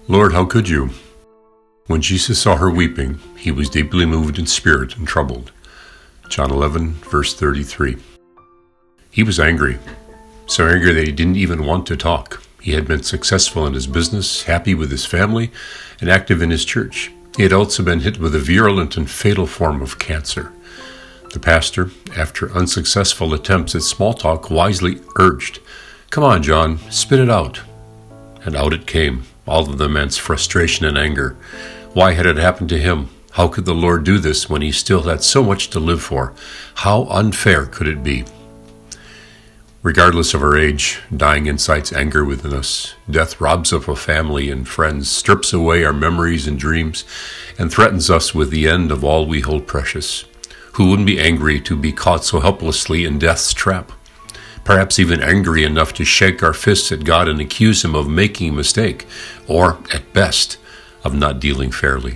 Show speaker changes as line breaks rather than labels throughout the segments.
Lord, how could you? When Jesus saw her weeping, he was deeply moved in spirit and troubled. John 11, verse 33. He was angry, so angry that he didn't even want to talk. He had been successful in his business, happy with his family, and active in his church. He had also been hit with a virulent and fatal form of cancer. The pastor, after unsuccessful attempts at small talk, wisely urged, "Come on, John, spit it out." And out it came, all of the man's frustration and anger. Why had it happened to him? How could the Lord do this when he still had so much to live for? How unfair could it be? Regardless of our age, dying incites anger within us. Death robs us of family and friends, strips away our memories and dreams, and threatens us with the end of all we hold precious. Who wouldn't be angry to be caught so helplessly in death's trap? Perhaps even angry enough to shake our fists at God and accuse him of making a mistake, or, at best, of not dealing fairly.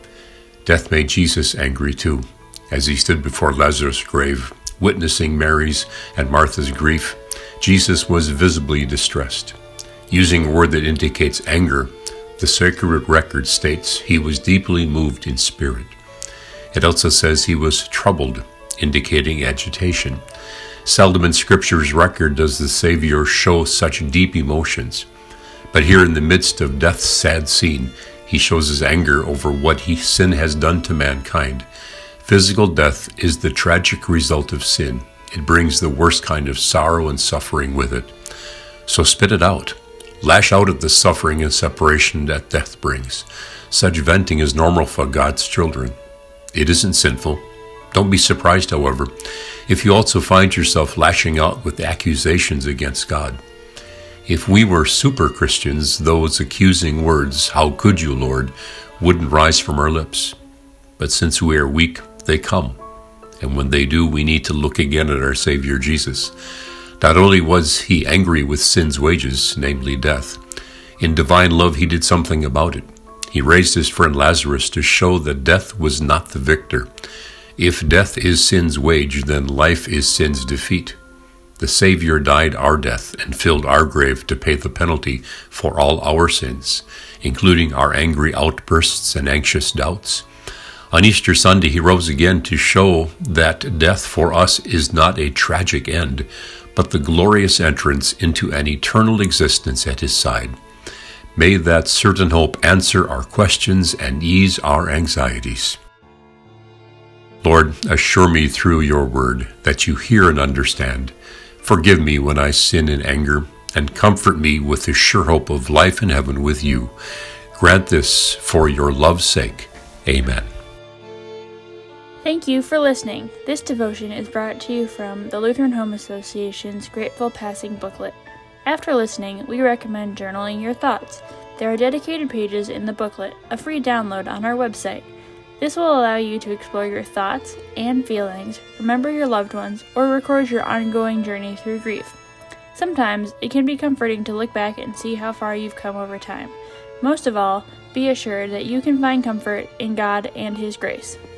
Death made Jesus angry too, as he stood before Lazarus' grave, witnessing Mary's and Martha's grief. Jesus was visibly distressed. Using a word that indicates anger, the sacred record states he was deeply moved in spirit. It also says he was troubled, indicating agitation. Seldom in Scripture's record does the Savior show such deep emotions. But here in the midst of death's sad scene, he shows his anger over what sin has done to mankind. Physical death is the tragic result of sin. It brings the worst kind of sorrow and suffering with it. So spit it out. Lash out at the suffering and separation that death brings. Such venting is normal for God's children. It isn't sinful. Don't be surprised, however, if you also find yourself lashing out with accusations against God. If we were super Christians, those accusing words, "How could you, Lord?" wouldn't rise from our lips. But since we are weak, they come. And when they do, we need to look again at our Savior Jesus. Not only was he angry with sin's wages, namely death, in divine love he did something about it. He raised his friend Lazarus to show that death was not the victor. If death is sin's wage, then life is sin's defeat. The Savior died our death and filled our grave to pay the penalty for all our sins, including our angry outbursts and anxious doubts. On Easter Sunday, he rose again to show that death for us is not a tragic end, but the glorious entrance into an eternal existence at his side. May that certain hope answer our questions and ease our anxieties. Lord, assure me through your word that you hear and understand. Forgive me when I sin in anger, and comfort me with the sure hope of life in heaven with you. Grant this for your love's sake. Amen.
Thank you for listening. This devotion is brought to you from the Lutheran Home Association's Grateful Passing booklet. After listening, we recommend journaling your thoughts. There are dedicated pages in the booklet, a free download on our website. This will allow you to explore your thoughts and feelings, remember your loved ones, or record your ongoing journey through grief. Sometimes it can be comforting to look back and see how far you've come over time. Most of all, be assured that you can find comfort in God and His grace.